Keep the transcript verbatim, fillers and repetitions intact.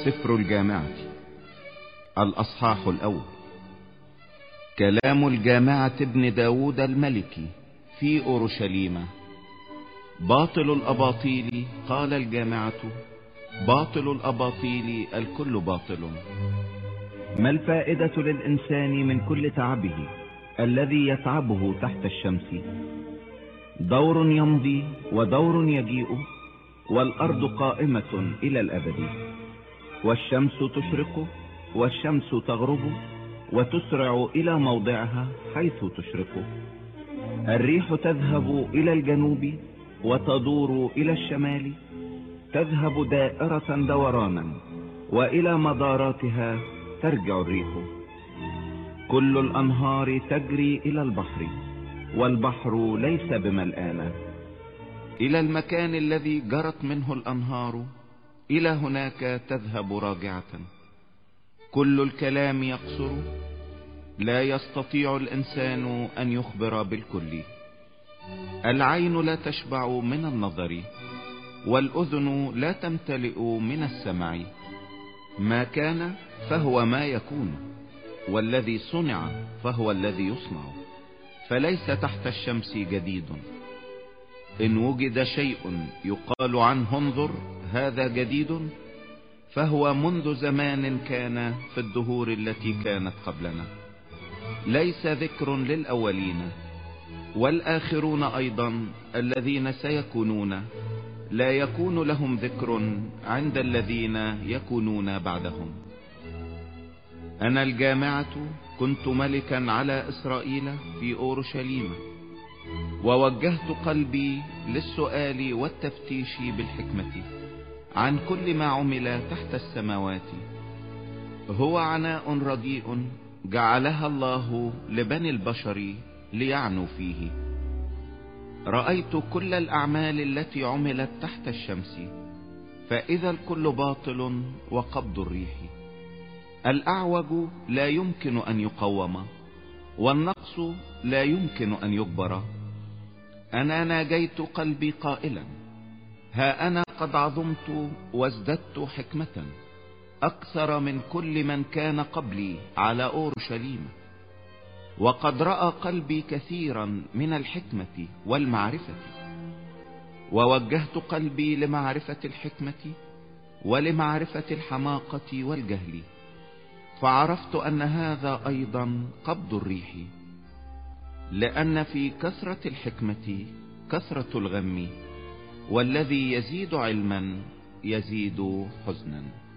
سفر الجامعة الأصحاح الأول. كلام الجامعة ابن داود الملك في أورشليم. باطل الأباطيل قال الجامعة، باطل الأباطيل الكل باطل. ما الفائدة للإنسان من كل تعبه الذي يتعبه تحت الشمس؟ دور يمضي ودور يجيء، والأرض قائمة إلى الأبد. والشمس تشرق والشمس تغرب، وتسرع إلى موضعها حيث تشرق. الريح تذهب إلى الجنوب وتدور إلى الشمال، تذهب دائرة دورانا، وإلى مداراتها ترجع الريح. كل الأنهار تجري إلى البحر، والبحر ليس بملآن. إلى المكان الذي جرت منه الأنهار، إلى هناك تذهب راجعة. كل الكلام يقصر، لا يستطيع الإنسان أن يخبر بالكل. العين لا تشبع من النظر، والأذن لا تمتلئ من السمع. ما كان فهو ما يكون، والذي صنع فهو الذي يصنع، فليس تحت الشمس جديد. إن وجد شيء يقال عنه انظر هذا جديد، فهو منذ زمان كان في الدهور التي كانت قبلنا. ليس ذكر للأولين، والآخرون أيضا الذين سيكونون لا يكون لهم ذكر عند الذين يكونون بعدهم. أنا الجامعة كنت ملكا على إسرائيل في أورشليم، ووجهت قلبي للسؤال والتفتيش بالحكمة عن كل ما عمل تحت السماوات. هو عناء رديء جعلها الله لبني البشر ليعنوا فيه. رأيت كل الأعمال التي عملت تحت الشمس، فإذا الكل باطل وقبض الريح. الأعوج لا يمكن أن يقوم، والنقص لا يمكن أن يجبر. أنا ناجيت قلبي قائلا، ها أنا قد عظمت وازددت حكمة أكثر من كل من كان قبلي على أورشليم. وقد رأى قلبي كثيرا من الحكمة والمعرفة، ووجهت قلبي لمعرفة الحكمة ولمعرفة الحماقة والجهل، فعرفت أن هذا أيضا قبض الريح. لأن في كثرة الحكمة كثرة الغم، والذي يزيد علما يزيد حزنا.